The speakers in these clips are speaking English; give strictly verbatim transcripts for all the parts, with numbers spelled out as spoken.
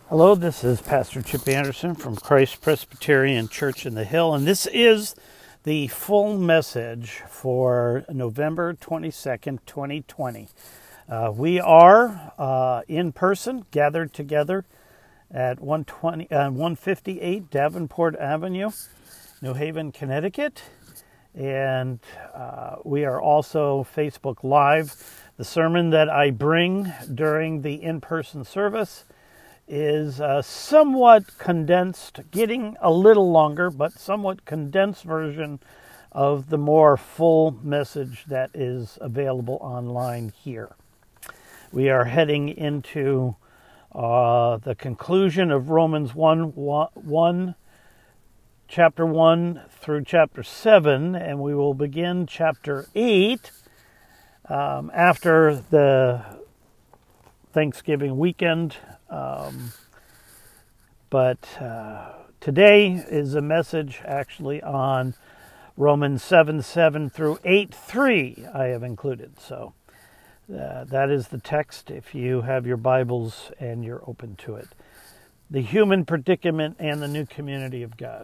Hello, this is Pastor Chip Anderson from Christ Presbyterian Church in the Hill, and this is the full message for November twenty-second, twenty twenty. Uh, we are uh, in person, gathered together at one twenty, uh, one fifty-eight Davenport Avenue, New Haven, Connecticut, and uh, we are also Facebook Live. The sermon that I bring during the in-person service is a somewhat condensed, getting a little longer, but somewhat condensed version of the more full message that is available online here. We are heading into uh, the conclusion of Romans one, one, chapter one through chapter seven, and we will begin chapter eight um, after the Thanksgiving weekend. Um, but uh, today is a message actually on Romans seven, seven through eight, three I have included. So uh, that is the text if you have your Bibles and you're open to it. The human predicament and the new community of God.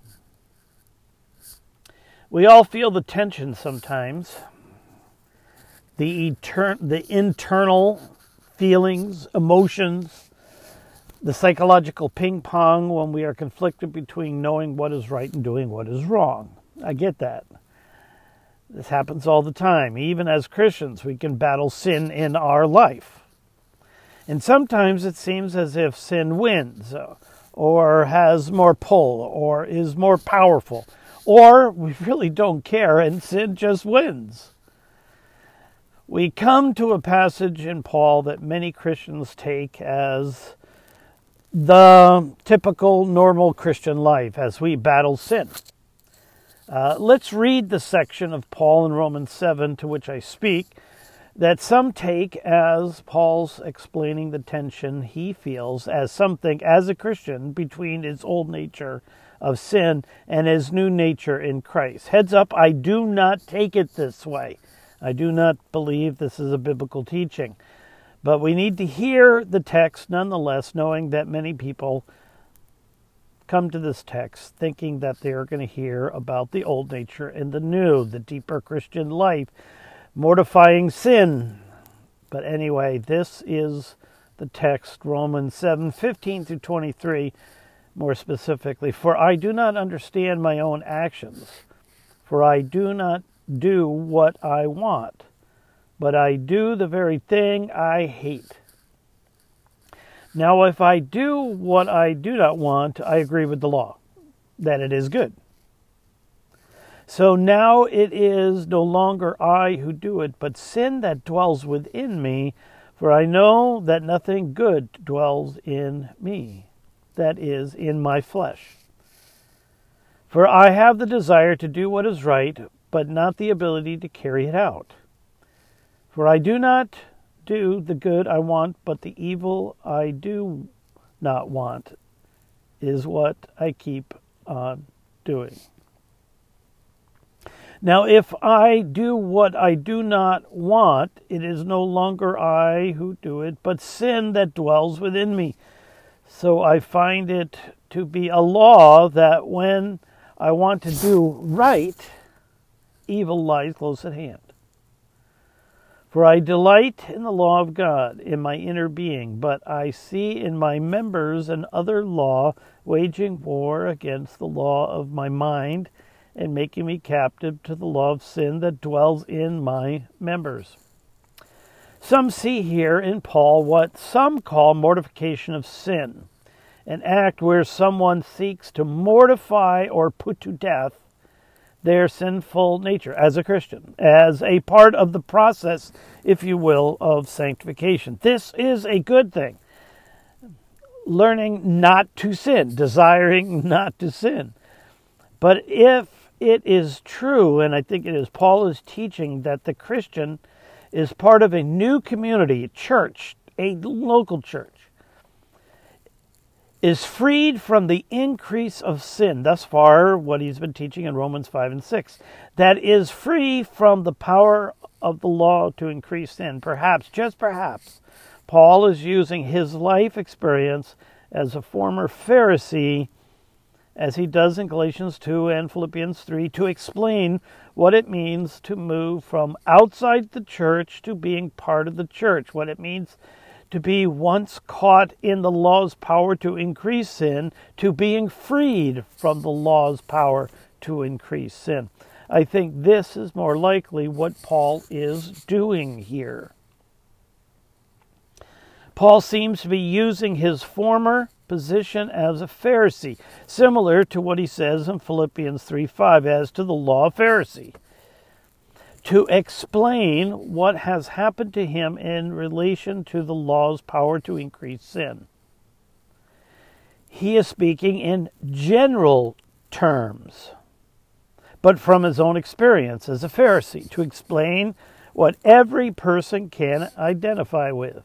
We all feel the tension sometimes. The, etern- the internal feelings, emotions, the psychological ping pong when we are conflicted between knowing what is right and doing what is wrong. I get that. This happens all the time. Even as Christians, we can battle sin in our life. And sometimes it seems as if sin wins, or has more pull, or is more powerful, or we really don't care and sin just wins. We come to a passage in Paul that many Christians take as the typical normal Christian life as we battle sin. Uh, let's read the section of Paul in Romans seven to which I speak that some take as Paul's explaining the tension he feels as something as a Christian between his old nature of sin and his new nature in Christ. Heads up, I do not take it this way. I do not believe this is a biblical teaching. But we need to hear the text nonetheless, knowing that many people come to this text thinking that they are going to hear about the old nature and the new, the deeper Christian life, mortifying sin. But anyway, this is the text, Romans seven, fifteen through twenty-three, more specifically. For I do not understand my own actions, for I do not do what I want, but I do the very thing I hate. Now, if I do what I do not want, I agree with the law, that it is good. So now it is no longer I who do it, but sin that dwells within me, for I know that nothing good dwells in me, that is, in my flesh. For I have the desire to do what is right, but not the ability to carry it out. For I do not do the good I want, but the evil I do not want is what I keep on doing. Now, if I do what I do not want, it is no longer I who do it, but sin that dwells within me. So I find it to be a law that when I want to do right, evil lies close at hand. For I delight in the law of God in my inner being, but I see in my members another law waging war against the law of my mind and making me captive to the law of sin that dwells in my members. Some see here in Paul what some call mortification of sin, an act where someone seeks to mortify or put to death their sinful nature as a Christian, as a part of the process, if you will, of sanctification. This is a good thing. Learning not to sin, desiring not to sin. But if it is true, and I think it is, Paul is teaching that the Christian is part of a new community, a church, a local church, is freed from the increase of sin. Thus far, what he's been teaching in Romans five and six. That is free from the power of the law to increase sin. Perhaps, just perhaps, Paul is using his life experience as a former Pharisee, as he does in Galatians two and Philippians three, to explain what it means to move from outside the church to being part of the church, what it means to be once caught in the law's power to increase sin, to being freed from the law's power to increase sin. I think this is more likely what Paul is doing here. Paul seems to be using his former position as a Pharisee, similar to what he says in Philippians three five as to the law of Pharisee, to explain what has happened to him in relation to the law's power to increase sin. He is speaking in general terms, but from his own experience as a Pharisee, to explain what every person can identify with.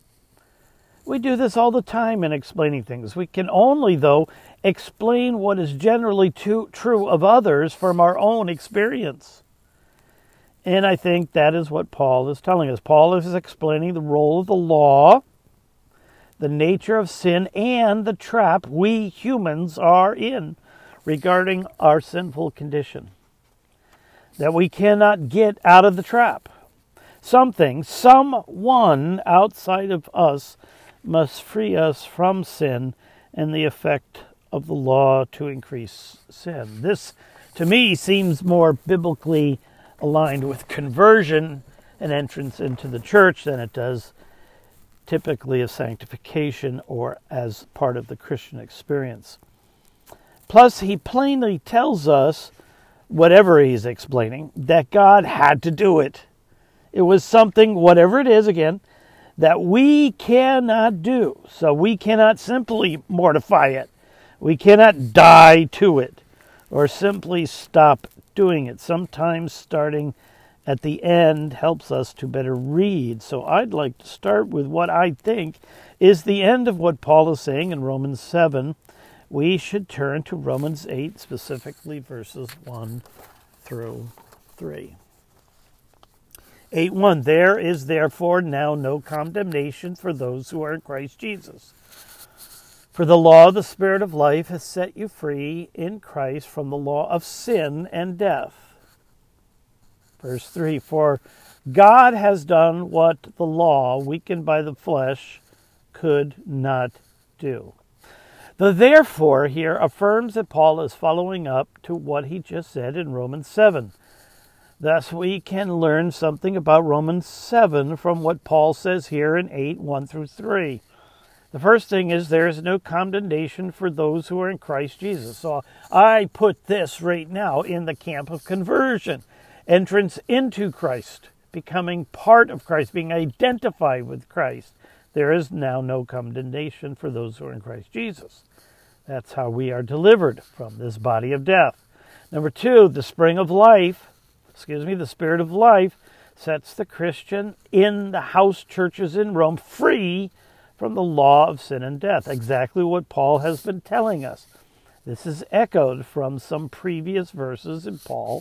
We do this all the time in explaining things. We can only, though, explain what is generally too, true of others from our own experience. And I think that is what Paul is telling us. Paul is explaining the role of the law, the nature of sin, and the trap we humans are in regarding our sinful condition. That we cannot get out of the trap. Something, someone outside of us must free us from sin and the effect of the law to increase sin. This, to me, seems more biblically aligned with conversion and entrance into the church than it does typically of sanctification or as part of the Christian experience. Plus, he plainly tells us, whatever he's explaining, that God had to do it. It was something, whatever it is, again, that we cannot do. So we cannot simply mortify it. We cannot die to it or simply stop doing it. Sometimes starting at the end helps us to better read. So I'd like to start with what I think is the end of what Paul is saying in Romans seven. We should turn to Romans eight, specifically verses one through three. eight one, there is therefore now no condemnation for those who are in Christ Jesus. For the law of the Spirit of life has set you free in Christ from the law of sin and death. Verse three, for God has done what the law, weakened by the flesh, could not do. The therefore here affirms that Paul is following up to what he just said in Romans seven. Thus, we can learn something about Romans seven from what Paul says here in eight, one through three. The first thing is there is no condemnation for those who are in Christ Jesus. So I put this right now in the camp of conversion. Entrance into Christ, becoming part of Christ, being identified with Christ. There is now no condemnation for those who are in Christ Jesus. That's how we are delivered from this body of death. Number two, the spring of life, excuse me, the Spirit of life sets the Christian in the house churches in Rome free from the law of sin and death. Exactly what Paul has been telling us. This is echoed from some previous verses in Paul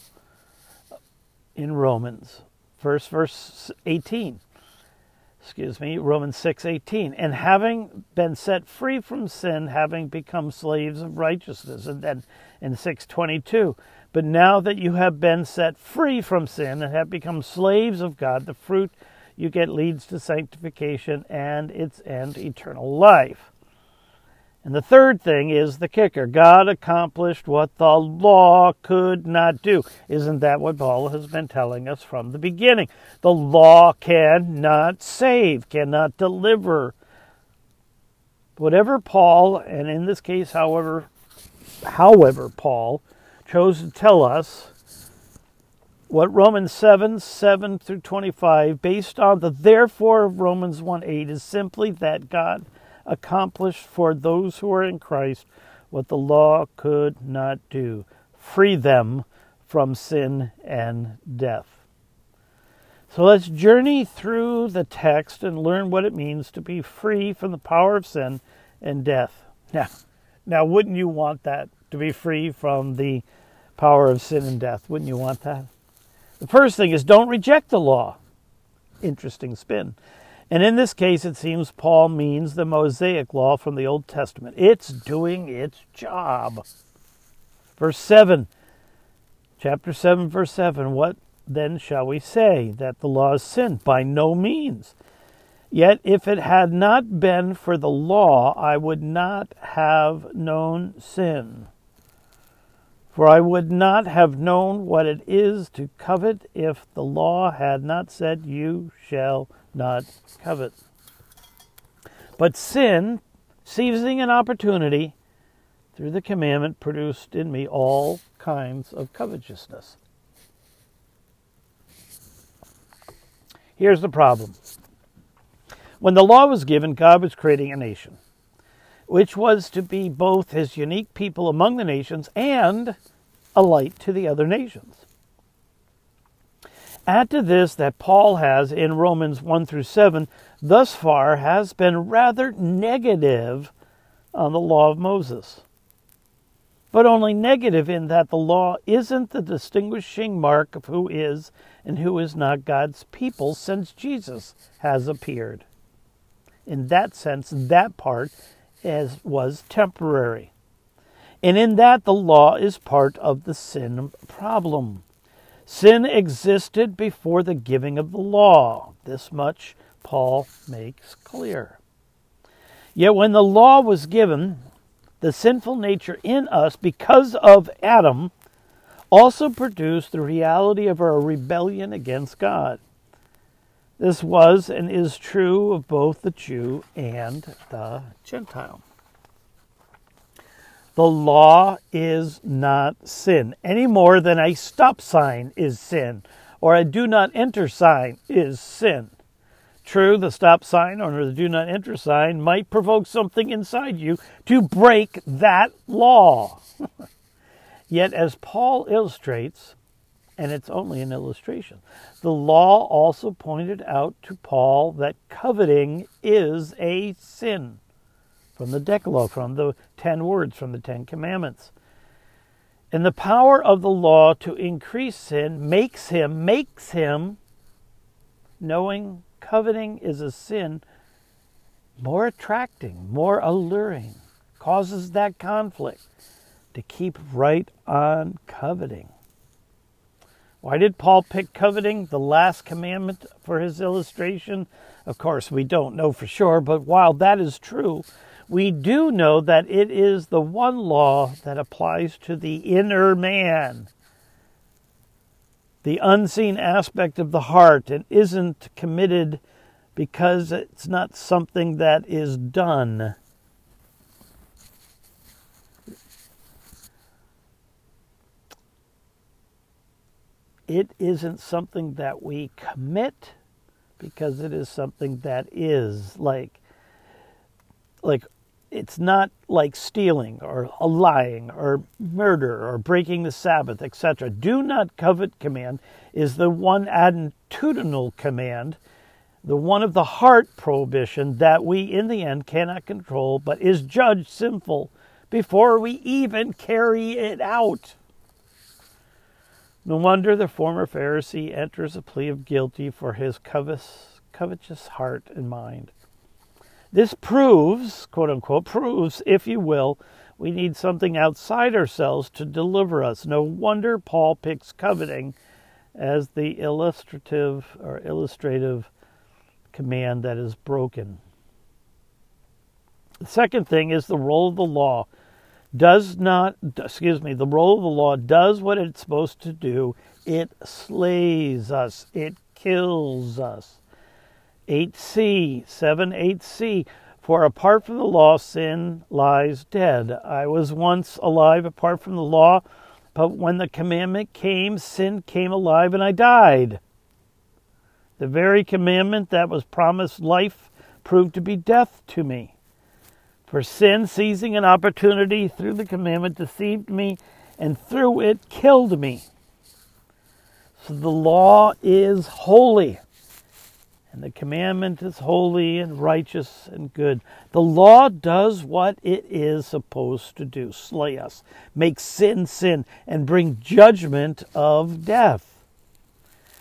in Romans. First verse eighteen. Excuse me, Romans six eighteen. And having been set free from sin, having become slaves of righteousness. And then in six twenty-two. But now that you have been set free from sin and have become slaves of God, the fruit you get leads to sanctification and its end, eternal life. And the third thing is the kicker. God accomplished what the law could not do. Isn't that what Paul has been telling us from the beginning? The law cannot save, cannot deliver. Whatever Paul, and in this case, however, however Paul chose to tell us, what Romans seven, seven through twenty-five, based on the therefore of Romans one eight, is simply that God accomplished for those who are in Christ what the law could not do. Free them from sin and death. So let's journey through the text and learn what it means to be free from the power of sin and death. Now, now wouldn't you want that? To be free from the power of sin and death. Wouldn't you want that? The first thing is don't reject the law. Interesting spin. And in this case, it seems Paul means the Mosaic law from the Old Testament. It's doing its job. Verse seven, chapter seven, verse seven, what then shall we say? That the law is sin? By no means. Yet if it had not been for the law, I would not have known sin. For I would not have known what it is to covet if the law had not said, you shall not covet. But sin, seizing an opportunity through the commandment, produced in me all kinds of covetousness. Here's the problem. When the law was given, God was creating a nation, which was to be both his unique people among the nations and a light to the other nations. Add to this that Paul has in Romans one through seven thus far has been rather negative on the law of Moses. But only negative in that the law isn't the distinguishing mark of who is and who is not God's people since Jesus has appeared. In that sense, that part as was temporary. And in that, the law is part of the sin problem. Sin existed before the giving of the law. This much Paul makes clear. Yet when the law was given, the sinful nature in us, because of Adam, also produced the reality of our rebellion against God. This was and is true of both the Jew and the Gentile. The law is not sin, any more than a stop sign is sin, or a do not enter sign is sin. True, the stop sign or the do not enter sign might provoke something inside you to break that law. Yet, as Paul illustrates, and it's only an illustration, the law also pointed out to Paul that coveting is a sin. From the Decalogue, from the ten words, from the Ten Commandments. And the power of the law to increase sin makes him, makes him, knowing coveting is a sin, more attracting, more alluring, causes that conflict to keep right on coveting. Why did Paul pick coveting, the last commandment, for his illustration? Of course, we don't know for sure, but while that is true, we do know that it is the one law that applies to the inner man, the unseen aspect of the heart, and isn't committed because it's not something that is done. It isn't something that we commit because it is something that is like, like it's not like stealing or lying or murder or breaking the Sabbath, et cetera. Do not covet command is the one attitudinal command, the one of the heart prohibition that we in the end cannot control, but is judged sinful before we even carry it out. No wonder the former Pharisee enters a plea of guilty for his covetous, covetous heart and mind. This proves, quote unquote, proves, if you will, we need something outside ourselves to deliver us. No wonder Paul picks coveting as the illustrative or illustrative command that is broken. The second thing is the role of the law. Does not, excuse me, the role of the law does what it's supposed to do. It slays us. It kills us. eight c, seven eight c, for apart from the law, sin lies dead. I was once alive apart from the law, but when the commandment came, sin came alive and I died. The very commandment that was promised life proved to be death to me. For sin, seizing an opportunity through the commandment, deceived me, and through it killed me. So the law is holy, and the commandment is holy and righteous and good. The law does what it is supposed to do: slay us, make sin sin, and bring judgment of death.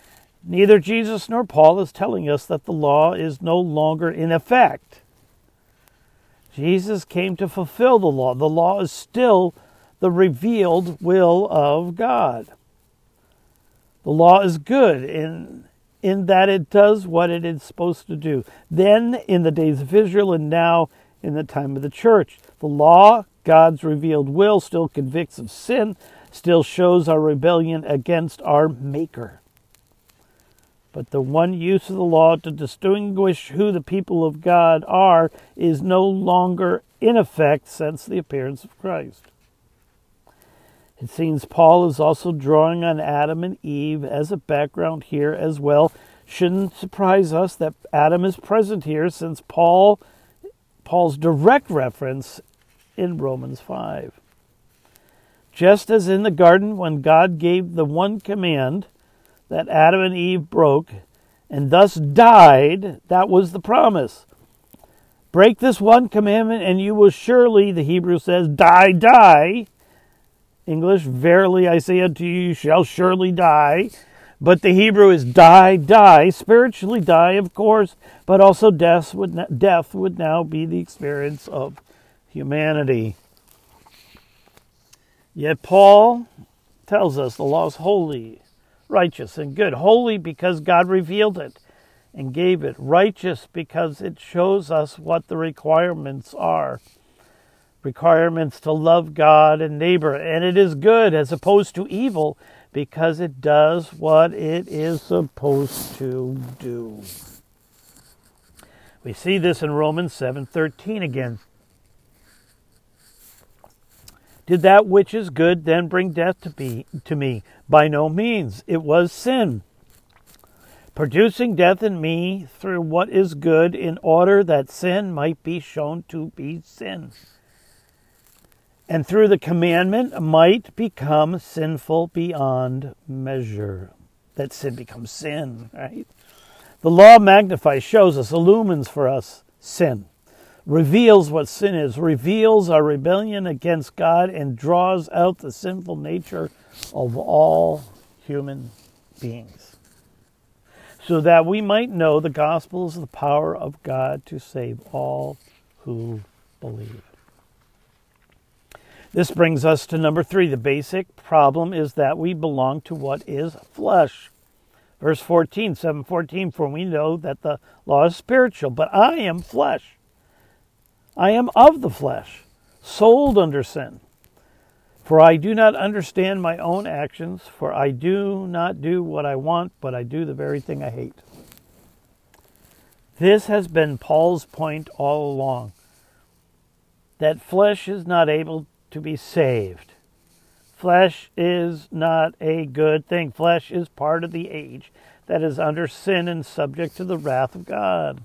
Neither Jesus nor Paul is telling us that the law is no longer in effect. Jesus came to fulfill the law. The law is still the revealed will of God. The law is good in, in that it does what it is supposed to do. Then, in the days of Israel, and now in the time of the church, the law, God's revealed will, still convicts of sin, still shows our rebellion against our Maker. But the one use of the law to distinguish who the people of God are is no longer in effect since the appearance of Christ. It seems Paul is also drawing on Adam and Eve as a background here as well. Shouldn't surprise us that Adam is present here, since Paul, Paul's direct reference in Romans five. Just as in the garden when God gave the one command that Adam and Eve broke and thus died, that was the promise. Break this one commandment and you will surely, the Hebrew says, die, die. English, verily I say unto you, you shall surely die. But the Hebrew is die, die, spiritually die, of course, but also death would, death would now be the experience of humanity. Yet Paul tells us the law is holy, righteous, and good. Holy because God revealed it and gave it. Righteous because it shows us what the requirements are. Requirements to love God and neighbor. And it is good as opposed to evil because it does what it is supposed to do. We see this in Romans seven thirteen again. Did that which is good then bring death to, be, to me? By no means. It was sin, producing death in me through what is good, in order that sin might be shown to be sin, and through the commandment might become sinful beyond measure. That sin becomes sin, right? The law magnifies, shows us, illumines for us sin, reveals what sin is, reveals our rebellion against God, and draws out the sinful nature of all human beings, so that we might know the gospel is the power of God to save all who believe. This brings us to number three. The basic problem is that we belong to what is flesh. Verse fourteen, seven fourteen, for we know that the law is spiritual, but I am flesh. I am of the flesh, sold under sin. For I do not understand my own actions, for I do not do what I want, but I do the very thing I hate. This has been Paul's point all along, that flesh is not able to be saved. Flesh is not a good thing. Flesh is part of the age that is under sin and subject to the wrath of God.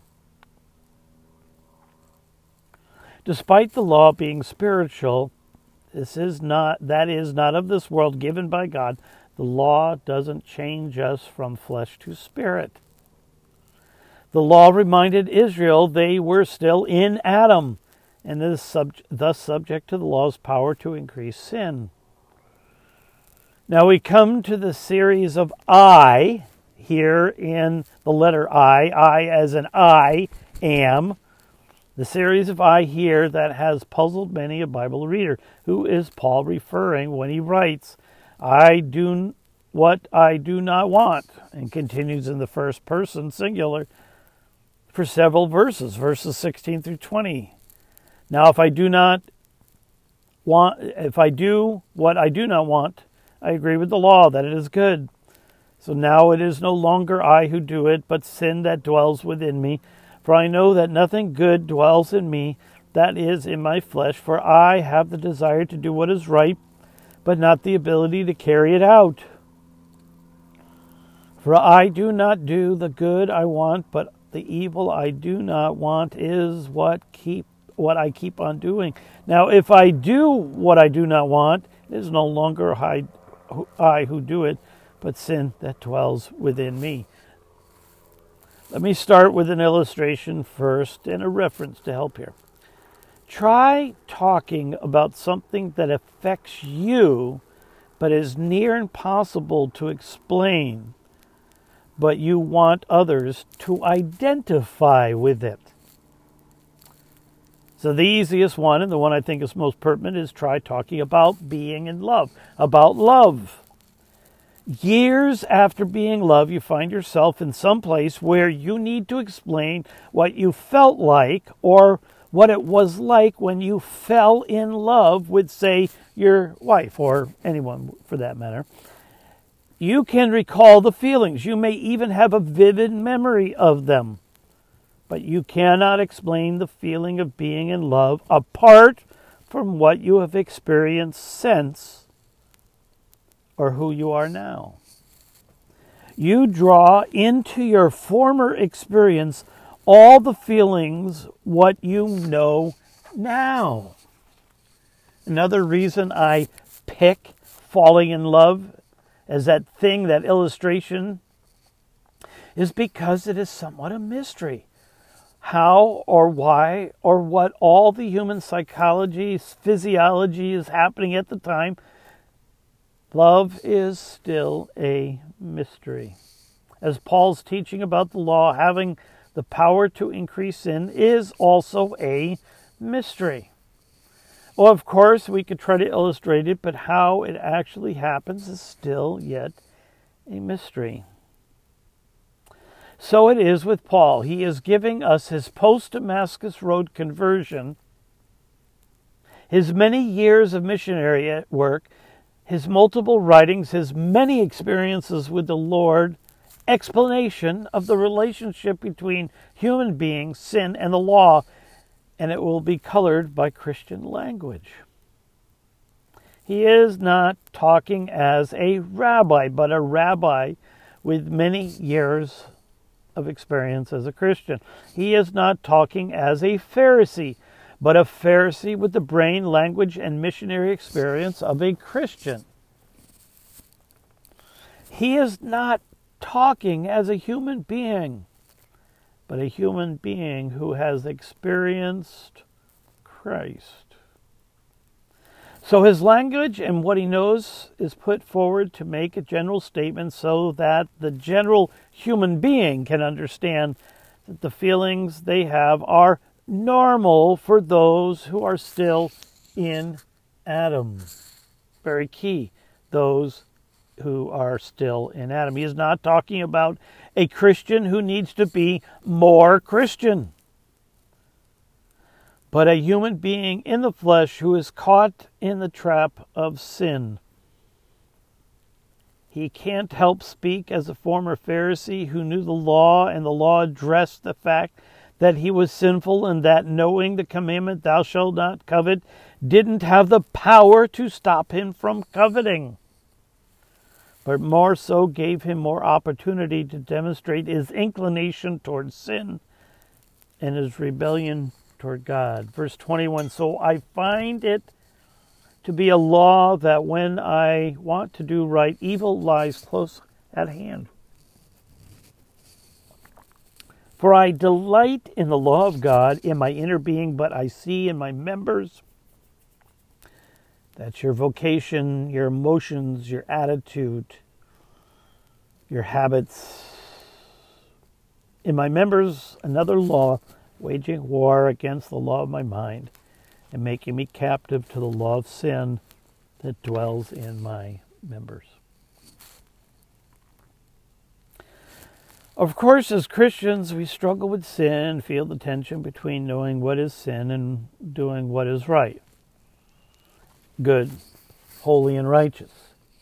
Despite the law being spiritual, this is not that is not of this world, given by God. The law doesn't change us from flesh to spirit. The law reminded Israel they were still in Adam, and is sub- thus subject to the law's power to increase sin. Now we come to the series of I here in the letter I, I as an I am. The series of I here that has puzzled many a Bible reader. Who is Paul referring when he writes, I do what I do not want, and continues in the first person singular for several verses, verses sixteen through twenty. Now if I do not want, if I do what I do not want, I agree with the law that it is good. So now it is no longer I who do it, but sin that dwells within me. For I know that nothing good dwells in me, that is, in my flesh. For I have the desire to do what is right, but not the ability to carry it out. For I do not do the good I want, but the evil I do not want is what keep what I keep on doing. Now, if I do what I do not want, it is no longer I, I who do it, but sin that dwells within me. Let me start with an illustration first and a reference to help here. Try talking about something that affects you, but is near impossible to explain, but you want others to identify with it. So the easiest one, and the one I think is most pertinent, is try talking about being in love, about love. Years after being loved, you find yourself in some place where you need to explain what you felt like or what it was like when you fell in love with, say, your wife or anyone for that matter. You can recall the feelings. You may even have a vivid memory of them. But you cannot explain the feeling of being in love apart from what you have experienced since or who you are now. You draw into your former experience all the feelings what you know now. Another reason I pick falling in love as that thing, that illustration, is because it is somewhat a mystery. How or why or what all the human psychology, physiology is happening at the time, love is still a mystery. As Paul's teaching about the law having the power to increase sin is also a mystery. Well, of course, we could try to illustrate it, but how it actually happens is still yet a mystery. So it is with Paul. He is giving us his post-Damascus Road conversion, his many years of missionary work, his multiple writings, his many experiences with the Lord, explanation of the relationship between human beings, sin, and the law, and it will be colored by Christian language. He is not talking as a rabbi, but a rabbi with many years of experience as a Christian. He is not talking as a Pharisee, but a Pharisee with the brain, language, and missionary experience of a Christian. He is not talking as a human being, but a human being who has experienced Christ. So his language and what he knows is put forward to make a general statement so that the general human being can understand that the feelings they have are normal for those who are still in Adam. Very key, those who are still in Adam. He is not talking about a Christian who needs to be more Christian, but a human being in the flesh who is caught in the trap of sin. He can't help speak as a former Pharisee who knew the law, and the law addressed the fact that he was sinful, and that knowing the commandment, thou shalt not covet, didn't have the power to stop him from coveting, but more so gave him more opportunity to demonstrate his inclination towards sin and his rebellion toward God. Verse twenty-one, so I find it to be a law that when I want to do right, evil lies close at hand. For I delight in the law of God in my inner being, but I see in my members, that's your vocation, your emotions, your attitude, your habits, in my members another law, waging war against the law of my mind and making me captive to the law of sin that dwells in my members. Of course, as Christians, we struggle with sin, feel the tension between knowing what is sin and doing what is right, good, holy, and righteous.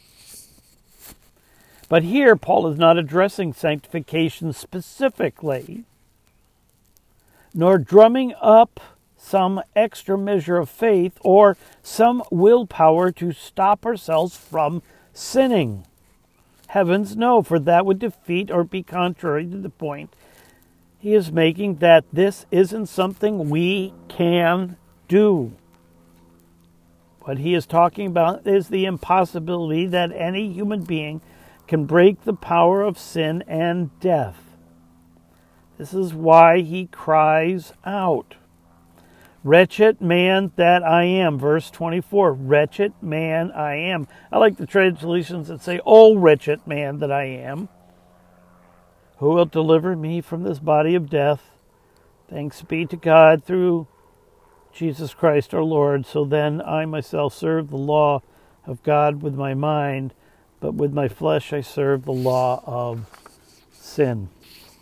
But here, Paul is not addressing sanctification specifically, nor drumming up some extra measure of faith or some willpower to stop ourselves from sinning. Heavens no, for that would defeat or be contrary to the point he is making, that this isn't something we can do. What he is talking about is the impossibility that any human being can break the power of sin and death. This is why he cries out, wretched man that I am. Verse twenty-four, wretched man I am. I like the translations that say, oh, wretched man that I am. Who will deliver me from this body of death? Thanks be to God through Jesus Christ our Lord. So then I myself serve the law of God with my mind, but with my flesh I serve the law of sin.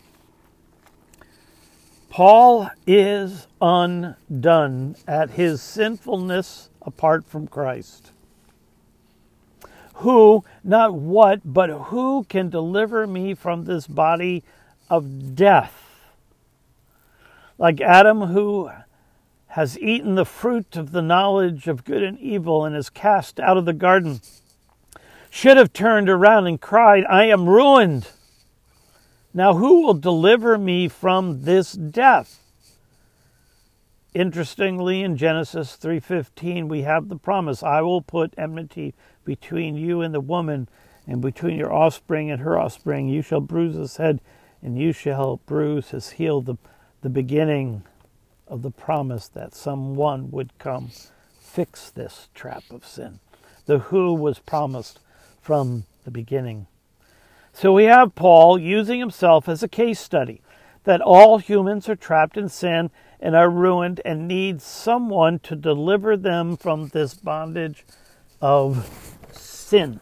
Paul is undone at his sinfulness apart from Christ. Who, not what, but who can deliver me from this body of death? Like Adam, who has eaten the fruit of the knowledge of good and evil and is cast out of the garden, should have turned around and cried, I am ruined. Now who will deliver me from this death? Interestingly, in Genesis three fifteen, we have the promise, I will put enmity between you and the woman, and between your offspring and her offspring. You shall bruise his head, and you shall bruise his heel. The, the beginning of the promise that someone would come fix this trap of sin. The who was promised from the beginning. So we have Paul using himself as a case study, that all humans are trapped in sin and are ruined and need someone to deliver them from this bondage of sin.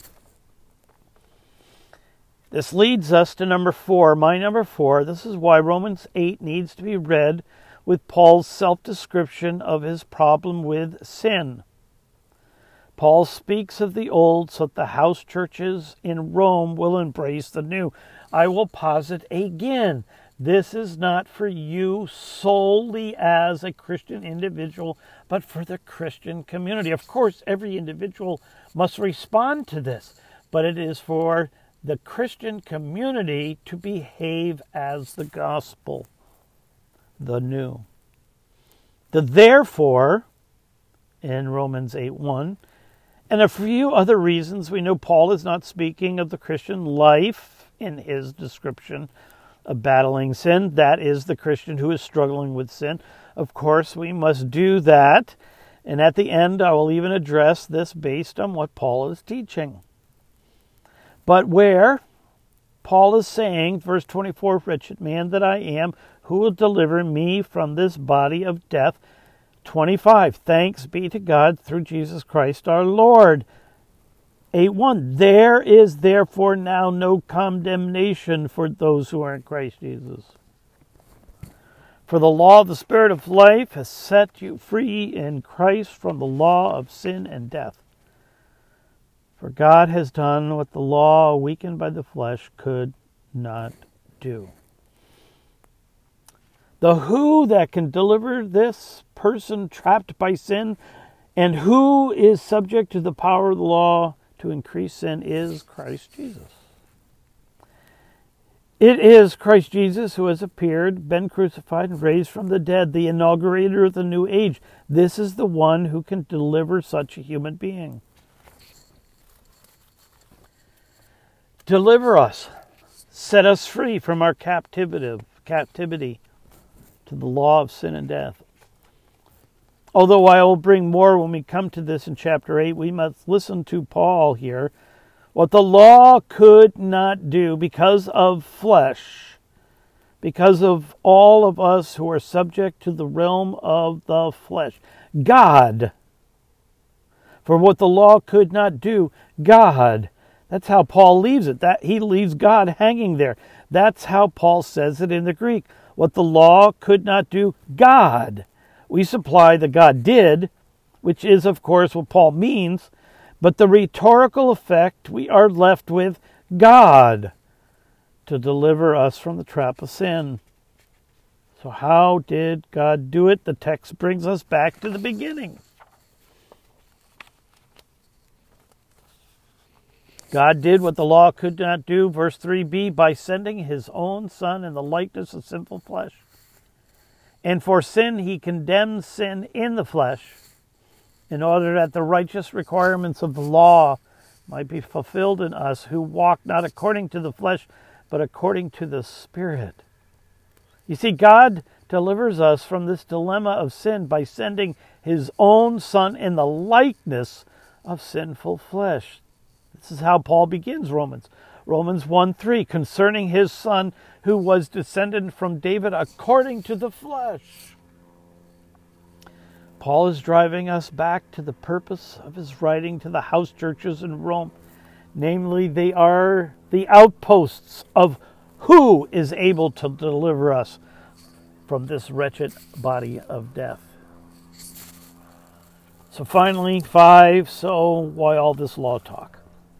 This leads us to number four, my number four. This is why Romans eight needs to be read with Paul's self-description of his problem with sin. Paul speaks of the old so that the house churches in Rome will embrace the new. I will posit again, this is not for you solely as a Christian individual, but for the Christian community. Of course, every individual must respond to this, but it is for the Christian community to behave as the gospel, the new. The therefore, in Romans eight one, and a few other reasons, we know Paul is not speaking of the Christian life in his description of battling sin. That is the Christian who is struggling with sin. Of course, we must do that. And at the end, I will even address this based on what Paul is teaching. But where Paul is saying, verse twenty-four, wretched man that I am, who will deliver me from this body of death? twenty-five, thanks be to God through Jesus Christ our Lord. eight one, there is therefore now no condemnation for those who are in Christ Jesus. For the law of the Spirit of life has set you free in Christ from the law of sin and death. For God has done what the law, weakened by the flesh, could not do. The who that can deliver this person trapped by sin and who is subject to the power of the law to increase sin is Christ Jesus. It is Christ Jesus who has appeared, been crucified, and raised from the dead, the inaugurator of the new age. This is the one who can deliver such a human being. Deliver us, set us free from our captivity, captivity to the law of sin and death. Although I will bring more when we come to this in chapter eight, we must listen to Paul here. What the law could not do because of flesh, because of all of us who are subject to the realm of the flesh. God. For what the law could not do, God. That's how Paul leaves it. That he leaves God hanging there. That's how Paul says it in the Greek. What the law could not do, God. We supply that God did, which is, of course, what Paul means. But the rhetorical effect, we are left with God to deliver us from the trap of sin. So how did God do it? The text brings us back to the beginning. God did what the law could not do, verse three b, by sending his own Son in the likeness of sinful flesh. And for sin, he condemned sin in the flesh, in order that the righteous requirements of the law might be fulfilled in us who walk not according to the flesh, but according to the Spirit. You see, God delivers us from this dilemma of sin by sending his own Son in the likeness of sinful flesh. This is how Paul begins Romans. Romans one three, concerning his Son, who was descended from David according to the flesh. Paul is driving us back to the purpose of his writing to the house churches in Rome. Namely, they are the outposts of who is able to deliver us from this wretched body of death. So finally, five, so why all this law talk?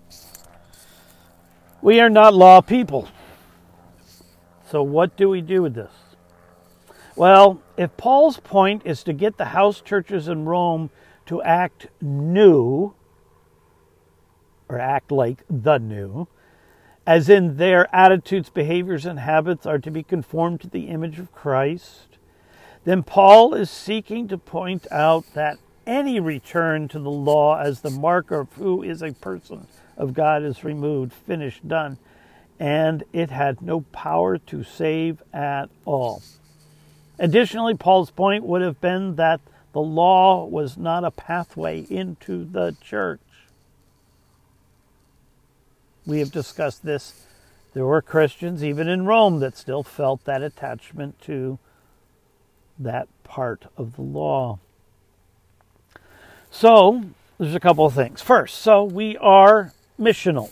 We are not law people. So what do we do with this? Well, if Paul's point is to get the house churches in Rome to act new, or act like the new, as in their attitudes, behaviors, and habits are to be conformed to the image of Christ, then Paul is seeking to point out that any return to the law as the marker of who is a person of God is removed, finished, done, and it had no power to save at all. Additionally, Paul's point would have been that the law was not a pathway into the church. We have discussed this. There were Christians, even in Rome, that still felt that attachment to that part of the law. So, there's a couple of things. First, so we are missional.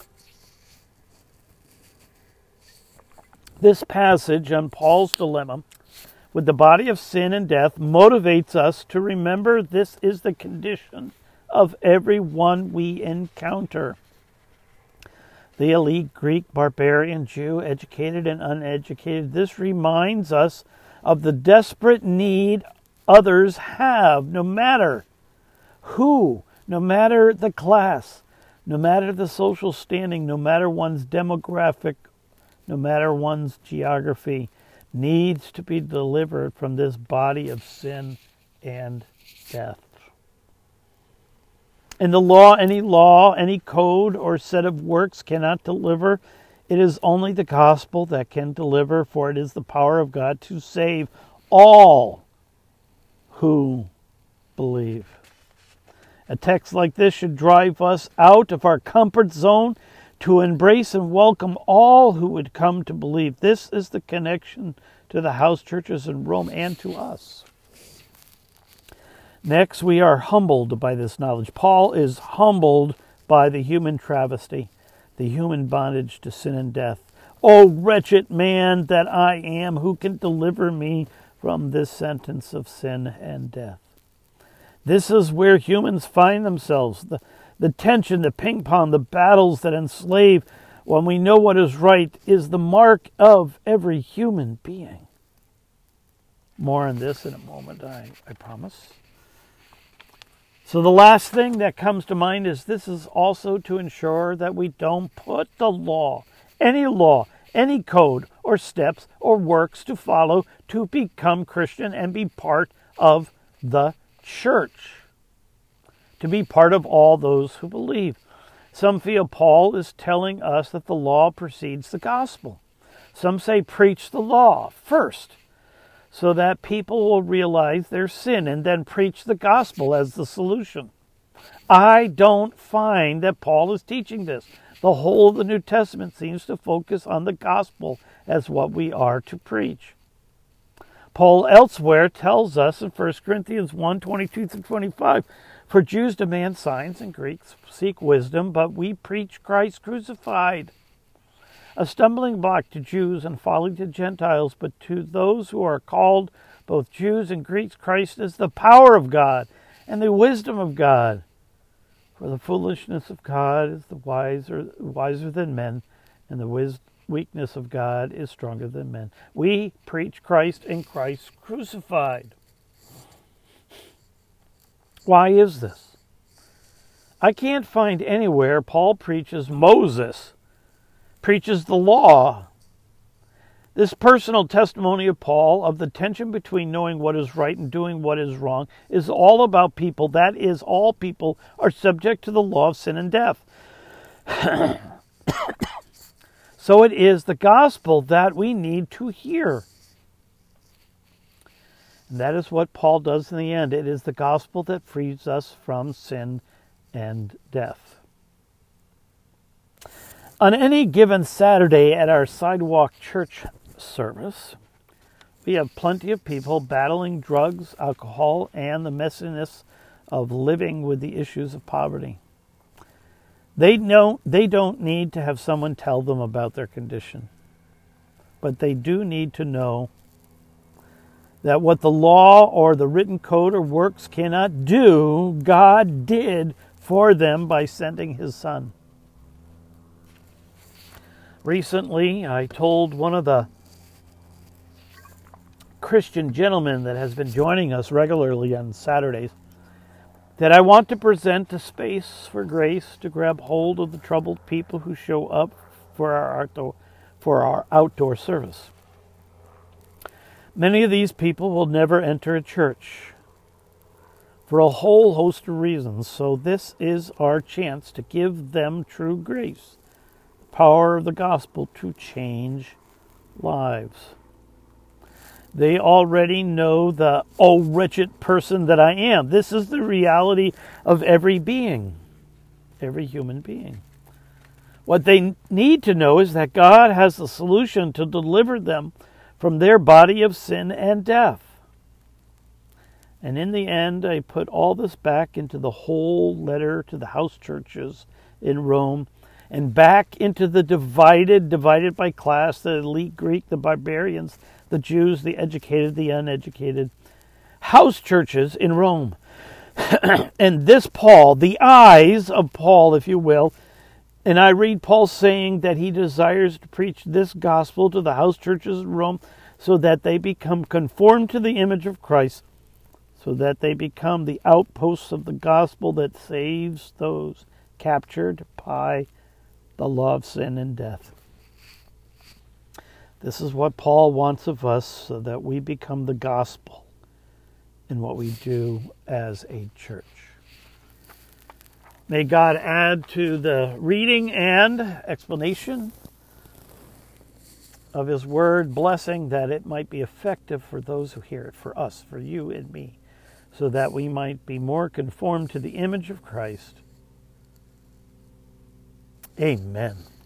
This passage on Paul's dilemma with the body of sin and death motivates us to remember this is the condition of everyone we encounter. The elite, Greek, barbarian, Jew, educated and uneducated. This reminds us of the desperate need others have, no matter who, no matter the class, no matter the social standing, no matter one's demographic, no matter one's geography, needs to be delivered from this body of sin and death. In the law, any law, any code or set of works cannot deliver. It is only the gospel that can deliver, for it is the power of God to save all who believe. A text like this should drive us out of our comfort zone to embrace and welcome all who would come to believe. This is the connection to the house churches in Rome and to us. Next, we are humbled by this knowledge. Paul is humbled by the human travesty, the human bondage to sin and death. O wretched man that I am, who can deliver me from this sentence of sin and death? This is where humans find themselves. The, the tension, the ping pong, the battles that enslave when we know what is right is the mark of every human being. More on this in a moment, I, I promise. So the last thing that comes to mind is this is also to ensure that we don't put the law, any law, any code or steps or works to follow to become Christian and be part of the church, to be part of all those who believe. Some feel Paul is telling us that the law precedes the gospel. Some say preach the law first, so that people will realize their sin and then preach the gospel as the solution. I don't find that Paul is teaching this. The whole of the New Testament seems to focus on the gospel as what we are to preach. Paul elsewhere tells us in First Corinthians one, twenty-two through twenty-five, for Jews demand signs and Greeks seek wisdom, but we preach Christ crucified, a stumbling block to Jews and folly to Gentiles, but to those who are called, both Jews and Greeks, Christ is the power of God and the wisdom of God. For the foolishness of God is the wiser, wiser than men, and the wis- weakness of God is stronger than men. We preach Christ and Christ crucified. Why is this? I can't find anywhere Paul preaches Moses, preaches the law. This personal testimony of Paul of the tension between knowing what is right and doing what is wrong is all about people. That is, all people are subject to the law of sin and death. So it is the gospel that we need to hear. And that is what Paul does in the end. It is the gospel that frees us from sin and death. On any given Saturday at our sidewalk church service, we have plenty of people battling drugs, alcohol, and the messiness of living with the issues of poverty. They know they don't need to have someone tell them about their condition, but they do need to know that what the law or the written code or works cannot do, God did for them by sending His Son. Recently, I told one of the Christian gentlemen that has been joining us regularly on Saturdays that I want to present a space for grace to grab hold of the troubled people who show up for our outdoor, for our outdoor service. Many of these people will never enter a church for a whole host of reasons, so this is our chance to give them true grace, the power of the gospel to change lives. They already know the, oh, wretched person that I am. This is the reality of every being, every human being. What they need to know is that God has the solution to deliver them from their body of sin and death. And in the end, I put all this back into the whole letter to the house churches in Rome, and back into the divided, divided by class, the elite Greek, the barbarians, the Jews, the educated, the uneducated, house churches in Rome. And this Paul, the eyes of Paul, if you will, and I read Paul saying that he desires to preach this gospel to the house churches in Rome so that they become conformed to the image of Christ, so that they become the outposts of the gospel that saves those captured by the law of sin and death. This is what Paul wants of us, so that we become the gospel in what we do as a church. May God add to the reading and explanation of His Word, blessing that it might be effective for those who hear it, for us, for you and me, so that we might be more conformed to the image of Christ. Amen.